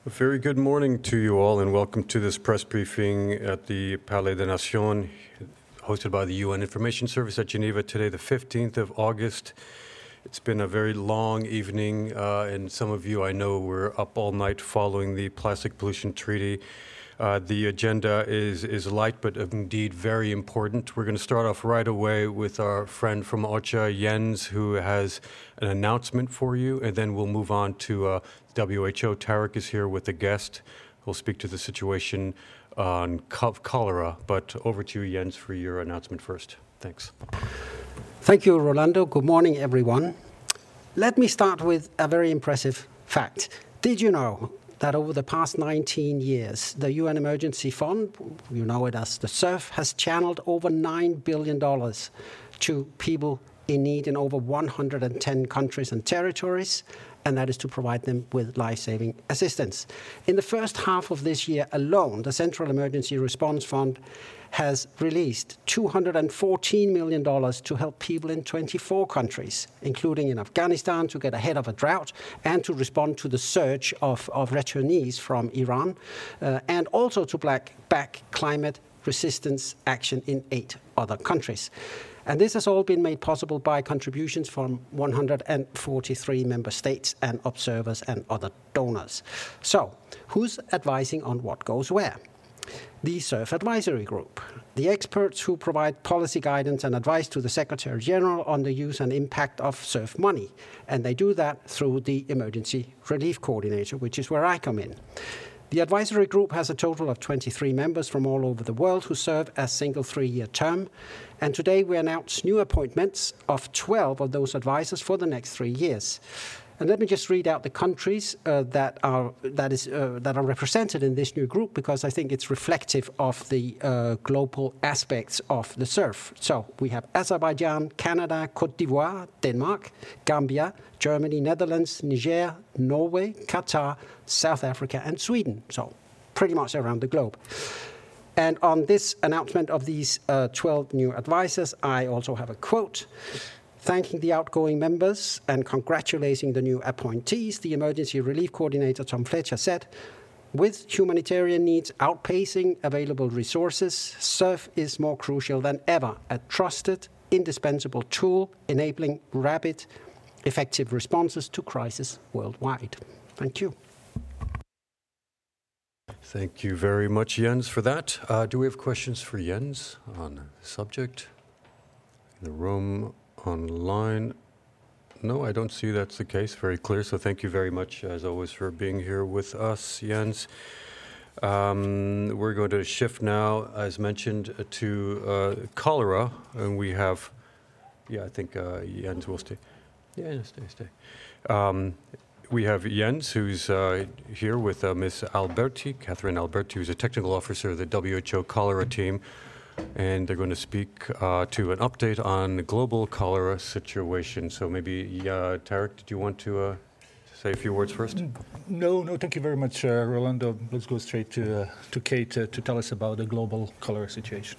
A very good morning to you all, and welcome to this press briefing at the Palais des Nations, hosted by the UN Information Service at Geneva today, the 15th of August. It's been a very long evening, and some of you I know were up all night following the Plastic Pollution Treaty. The agenda is light, but indeed very important. We're going to start off right away with our friend from OCHA, Jens, who has an announcement for you, and then we'll move on to WHO. Tarek is here with a guest. We'll speak to the situation on cholera, but over to you, Jens, for your announcement first. Thanks. Thank you, Rolando. Good morning, everyone. Let me start with a very impressive fact. Did you know that over the past 19 years, the UN Emergency Fund, you know it as the CERF, has channeled over $9 billion to people in need in over 110 countries and territories, and that is to provide them with life-saving assistance. In the first half of this year alone, the Central Emergency Response Fund has released $214 million to help people in 24 countries, including in Afghanistan, to get ahead of a drought and to respond to the surge of returnees from Iran, and also to back climate resistance action in 8 other countries. And this has all been made possible by contributions from 143 member states and observers and other donors. So, who's advising on what goes where? The CERF Advisory Group, the experts who provide policy guidance and advice to the Secretary General on the use and impact of CERF money. And they do that through the Emergency Relief Coordinator, which is where I come in. The advisory group has a total of 23 members from all over the world who serve a single 3-year term. And today we announce new appointments of 12 of those advisors for the next 3 years. And let me just read out the countries that are represented in this new group, because I think it's reflective of the global aspects of the CERF. So we have Azerbaijan, Canada, Côte d'Ivoire, Denmark, Gambia, Germany, Netherlands, Niger, Norway, Qatar, South Africa, and Sweden. So pretty much around the globe. And on this announcement of these 12 new advisors, I also have a quote. Thanking the outgoing members and congratulating the new appointees, the Emergency Relief Coordinator Tom Fletcher said, with humanitarian needs outpacing available resources, CERF is more crucial than ever, a trusted, indispensable tool enabling rapid, effective responses to crisis worldwide. Thank you. Thank you very much, Jens, for that. Do we have questions for Jens on the subject? In the room, online? No, I don't see that's the case. Very clear. So thank you very much, as always, for being here with us, Jens. We're going to shift now, as mentioned, to cholera. And we have, I think Jens will stay. Yeah, stay. We have Jens, who's here with Ms. Alberti, Catherine Alberti, who's a technical officer of the WHO cholera team. And they're going to speak to an update on the global cholera situation. So maybe, Tarek, did you want to say a few words first? No, thank you very much, Rolando. Let's go straight to Kate to tell us about the global cholera situation.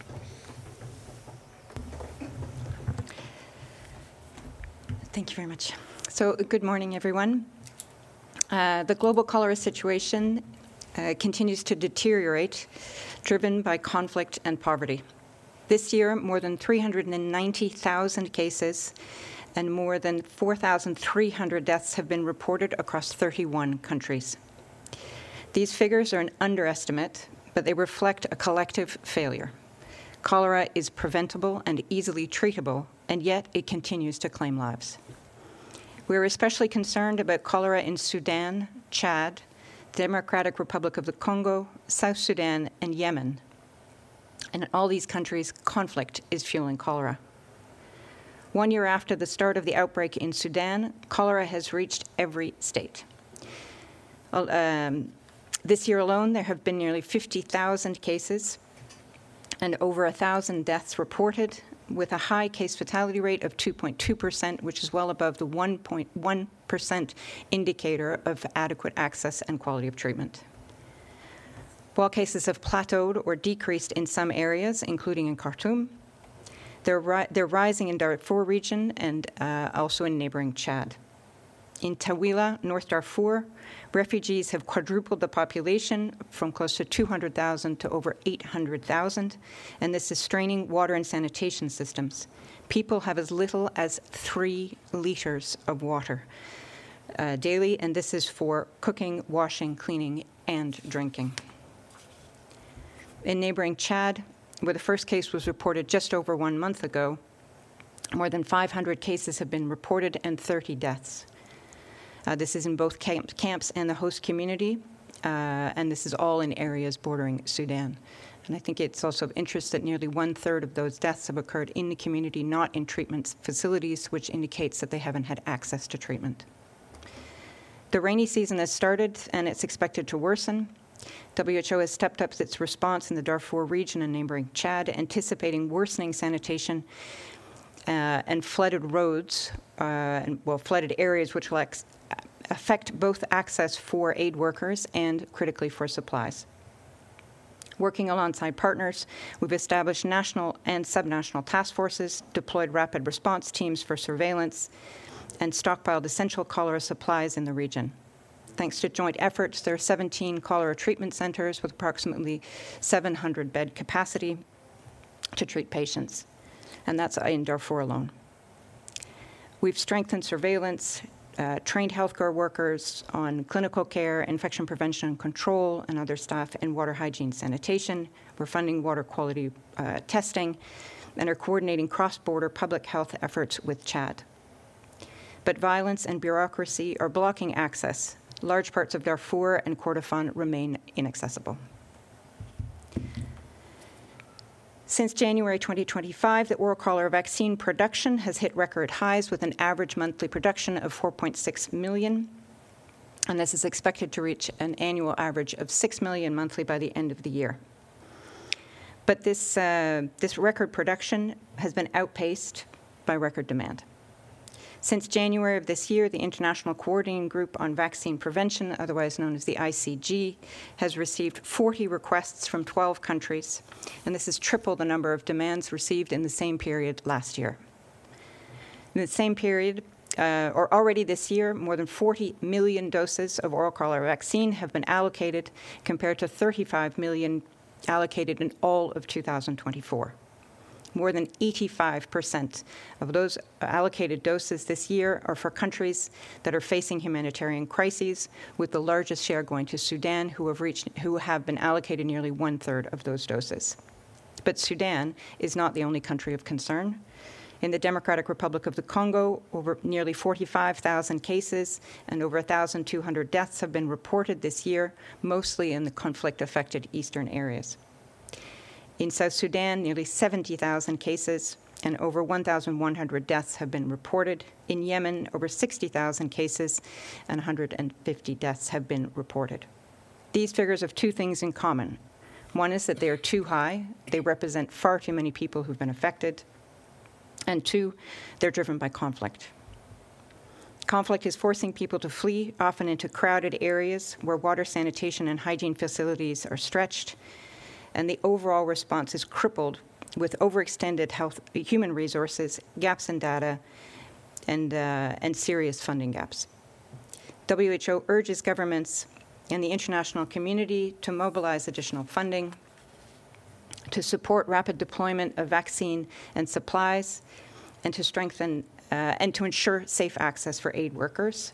Thank you very much. So, good morning, everyone. The global cholera situation continues to deteriorate, driven by conflict and poverty. This year, more than 390,000 cases and more than 4,300 deaths have been reported across 31 countries. These figures are an underestimate, but they reflect a collective failure. Cholera is preventable and easily treatable, and yet it continues to claim lives. We're especially concerned about cholera in Sudan, Chad, Democratic Republic of the Congo, South Sudan, and Yemen. And in all these countries, conflict is fueling cholera. 1 year after the start of the outbreak in Sudan, cholera has reached every state. This year alone, there have been nearly 50,000 cases and over 1,000 deaths reported, with a high case fatality rate of 2.2%, which is well above the 1.1% indicator of adequate access and quality of treatment. While cases have plateaued or decreased in some areas, including in Khartoum, they're rising in Darfur region and also in neighboring Chad. In Tawila, North Darfur, refugees have quadrupled the population from close to 200,000 to over 800,000, and this is straining water and sanitation systems. People have as little as 3 liters of water daily, and this is for cooking, washing, cleaning, and drinking. In neighboring Chad, where the first case was reported just over 1 month ago, more than 500 cases have been reported and 30 deaths. This is in both camps and the host community, and this is all in areas bordering Sudan. And I think it's also of interest that nearly 1/3 of those deaths have occurred in the community, not in treatment facilities, which indicates that they haven't had access to treatment. The rainy season has started, and it's expected to worsen. WHO has stepped up its response in the Darfur region and neighboring Chad, anticipating worsening sanitation and flooded roads, flooded areas, which will affect both access for aid workers and, critically, for supplies. Working alongside partners, we've established national and subnational task forces, deployed rapid response teams for surveillance, and stockpiled essential cholera supplies in the region. Thanks to joint efforts, there are 17 cholera treatment centers with approximately 700 bed capacity to treat patients, and that's in Darfur alone. We've strengthened surveillance, trained healthcare workers on clinical care, infection prevention and control, and other staff in water hygiene sanitation. We're funding water quality testing and are coordinating cross-border public health efforts with Chad. But violence and bureaucracy are blocking access. Large parts of Darfur and Kordofan remain inaccessible. Since January 2025, the oral cholera vaccine production has hit record highs with an average monthly production of 4.6 million, and this is expected to reach an annual average of 6 million monthly by the end of the year. But this record production has been outpaced by record demand. Since January of this year, the International Coordinating Group on Vaccine Prevention, otherwise known as the ICG, has received 40 requests from 12 countries, and this is triple the number of demands received in the same period last year. In the same period, or already this year, more than 40 million doses of oral cholera vaccine have been allocated, compared to 35 million allocated in all of 2024. More than 85% of those allocated doses this year are for countries that are facing humanitarian crises, with the largest share going to Sudan, who have been allocated nearly 1/3 of those doses. But Sudan is not the only country of concern. In the Democratic Republic of the Congo, over nearly 45,000 cases and over 1,200 deaths have been reported this year, mostly in the conflict-affected eastern areas. In South Sudan, nearly 70,000 cases and over 1,100 deaths have been reported. In Yemen, over 60,000 cases and 150 deaths have been reported. These figures have two things in common. One is that they are too high. They represent far too many people who've been affected. And two, they're driven by conflict. Conflict is forcing people to flee, often into crowded areas where water, sanitation, and hygiene facilities are stretched, and the overall response is crippled with overextended human resources, gaps in data, and serious funding gaps. WHO urges governments and the international community to mobilize additional funding, to support rapid deployment of vaccine and supplies, and to strengthen and to ensure safe access for aid workers.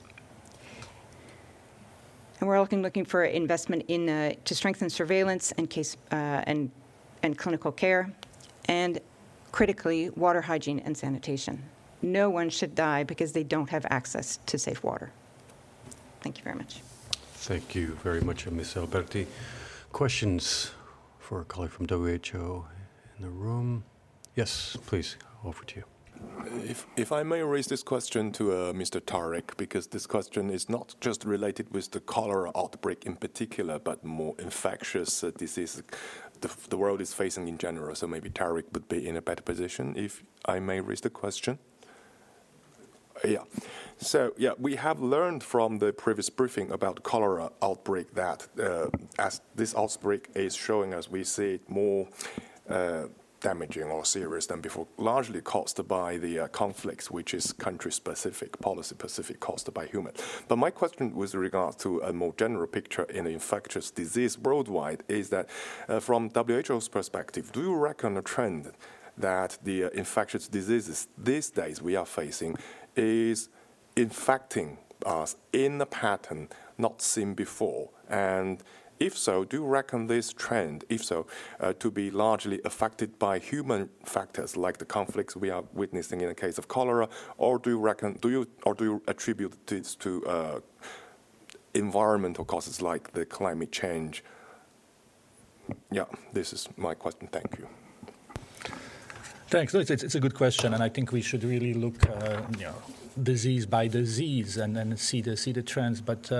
And we're looking for investment in to strengthen surveillance and clinical care, and critically, water hygiene and sanitation. No one should die because they don't have access to safe water. Thank you very much. Thank you very much, Ms. Alberti. Questions for a colleague from WHO in the room? Yes, please, over to you. If I may raise this question to Mr. Tarek, because this question is not just related with the cholera outbreak in particular, but more infectious disease the world is facing in general. So maybe Tarek would be in a better position if I may raise the question. Yeah. So, we have learned from the previous briefing about cholera outbreak that as this outbreak is showing us, we see it more damaging or serious than before, largely caused by the conflicts, which is country-specific, policy-specific, caused by human. But my question with regard to a more general picture in infectious disease worldwide is that from WHO's perspective, do you reckon a trend that the infectious diseases these days we are facing is infecting us in a pattern not seen before? And if so, do you reckon this trend, if so, to be largely affected by human factors like the conflicts we are witnessing in the case of cholera, or do you attribute this to environmental causes like the climate change? Yeah, this is my question. Thank you. Thanks. No, it's a good question, and I think we should really look, disease by disease and see the trends. But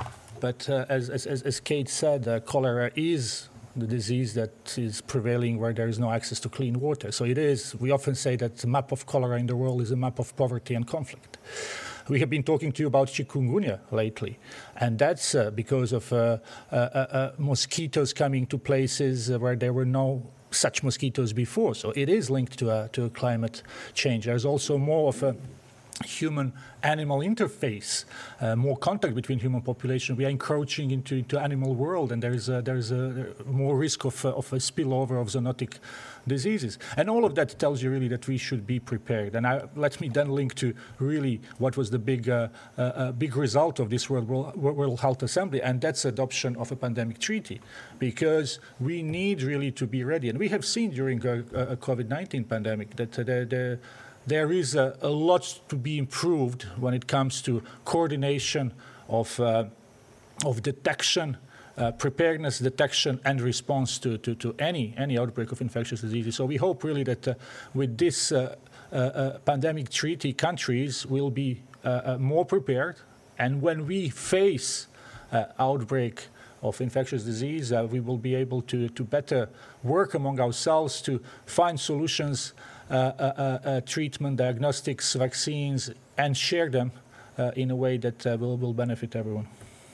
as Kate said, cholera is the disease that is prevailing where there is no access to clean water. So it is. We often say that the map of cholera in the world is a map of poverty and conflict. We have been talking to you about chikungunya lately, and that's because of mosquitoes coming to places where there were no such mosquitoes before. So it is linked to a climate change. There's also more of a human-animal interface, more contact between human population. We are encroaching into animal world, and there is a more risk of a spillover of zoonotic diseases. And all of that tells you really that we should be prepared. And let me then link to really what was the big result of this World Health Assembly, and that's adoption of a pandemic treaty, because we need really to be ready. And we have seen during a COVID-19 pandemic that there is a lot to be improved when it comes to coordination of detection, preparedness, detection, and response to any outbreak of infectious diseases. So we hope really that with this pandemic treaty, countries will be more prepared. And when we face outbreak of infectious disease, we will be able to better work among ourselves to find solutions, treatment, diagnostics, vaccines, and share them in a way that will benefit everyone.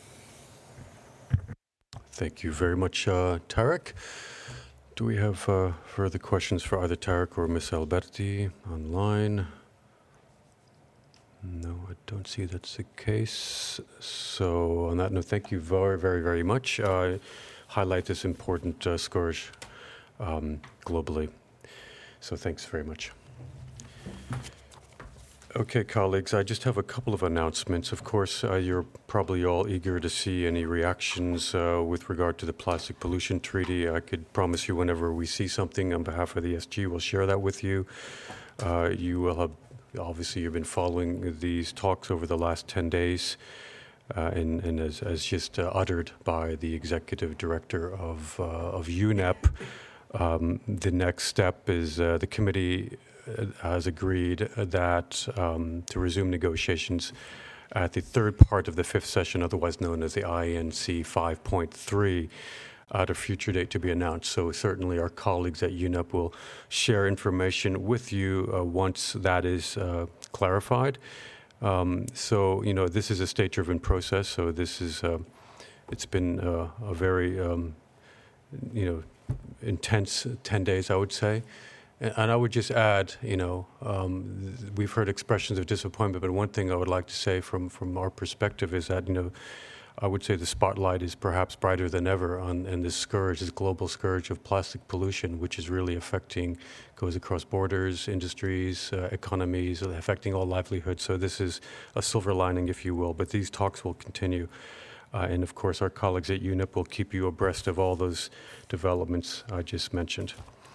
Thank you very much, Tarek. Do we have further questions for either Tarek or Ms. Alberti online? No, I don't see that's the case. So on that note, thank you very, very, very much. Highlight this important scourge globally. So thanks very much. Okay, colleagues, I just have a couple of announcements. Of course, you're probably all eager to see any reactions with regard to the Plastic Pollution Treaty. I could promise you whenever we see something on behalf of the SG, we'll share that with you. You will have, obviously, you've been following these talks over the last 10 days, and as just uttered by the executive director of UNEP, the next step is the committee has agreed that to resume negotiations at the third part of the fifth session, otherwise known as the INC 5.3, at a future date to be announced. So certainly our colleagues at UNEP will share information with you once that is clarified. So, you know, this is a state-driven process, so this is, it's been a very, intense 10 days, I would say. And I would just add, we've heard expressions of disappointment, but one thing I would like to say from our perspective is that, I would say the spotlight is perhaps brighter than ever on this scourge, this global scourge of plastic pollution, which is really goes across borders, industries, economies, affecting all livelihoods. So this is a silver lining, if you will, but these talks will continue. And of course, our colleagues at UNEP will keep you abreast of all those developments I just mentioned.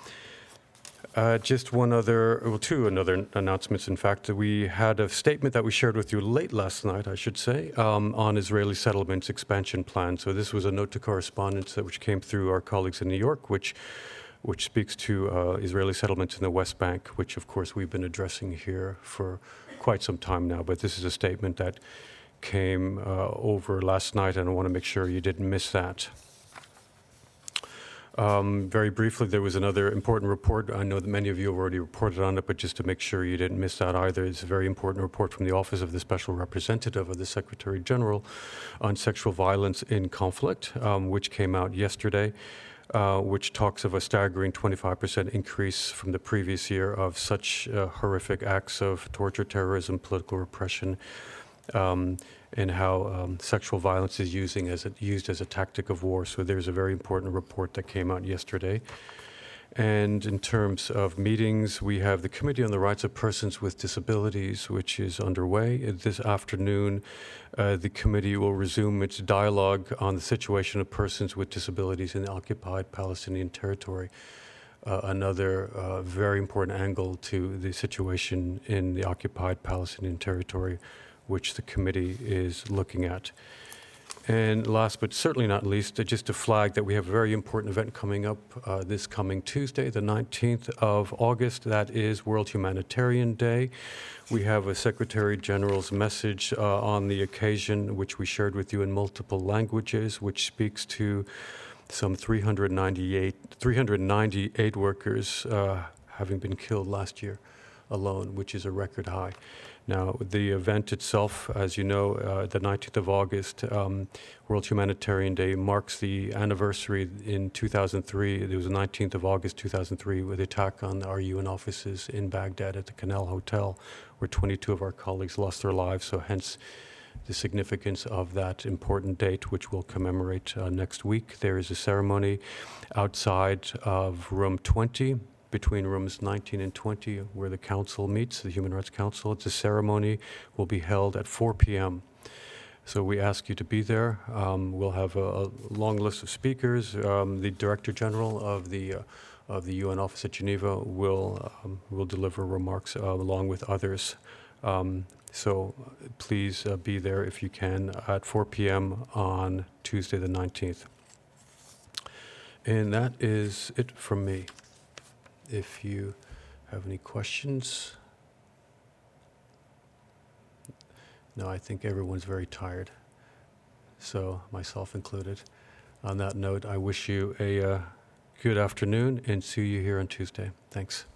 Just two other announcements. In fact, we had a statement that we shared with you late last night, I should say, on Israeli settlements expansion plan. So this was a note to correspondence which came through our colleagues in New York, which speaks to Israeli settlements in the West Bank, which of course we've been addressing here for quite some time now. But this is a statement that came over last night, and I want to make sure you didn't miss that. Very briefly, there was another important report. I know that many of you have already reported on it, but just to make sure you didn't miss that either, it's a very important report from the Office of the Special Representative of the Secretary General on sexual violence in conflict, which came out yesterday, which talks of a staggering 25% increase from the previous year of such horrific acts of torture, terrorism, political repression, and how sexual violence is used as a tactic of war. So there's a very important report that came out yesterday. And in terms of meetings, we have the Committee on the Rights of Persons with Disabilities, which is underway. This afternoon, the committee will resume its dialogue on the situation of persons with disabilities in the occupied Palestinian territory. Another very important angle to the situation in the occupied Palestinian territory, which the committee is looking at. And last but certainly not least, just to flag that we have a very important event coming up this coming Tuesday, the 19th of August. That is World Humanitarian Day. We have a Secretary General's message on the occasion, which we shared with you in multiple languages, which speaks to some 398 workers having been killed last year alone, which is a record high. Now, the event itself, as you know, the 19th of August, World Humanitarian Day, marks the anniversary in 2003. It was the 19th of August 2003 with the attack on our UN offices in Baghdad at the Canal Hotel, where 22 of our colleagues lost their lives. So hence the significance of that important date, which we'll commemorate next week. There is a ceremony outside of room 20, between rooms 19 and 20, where the council meets, the Human Rights Council. It's a ceremony will be held at 4 p.m. So we ask you to be there. We'll have a long list of speakers. The Director General of the UN office at Geneva will deliver remarks along with others. So please be there if you can at 4 p.m. on Tuesday the 19th. And that is it from me. If you have any questions. No, I think everyone's very tired, so myself included. On that note, I wish you a good afternoon and see you here on Tuesday. Thanks.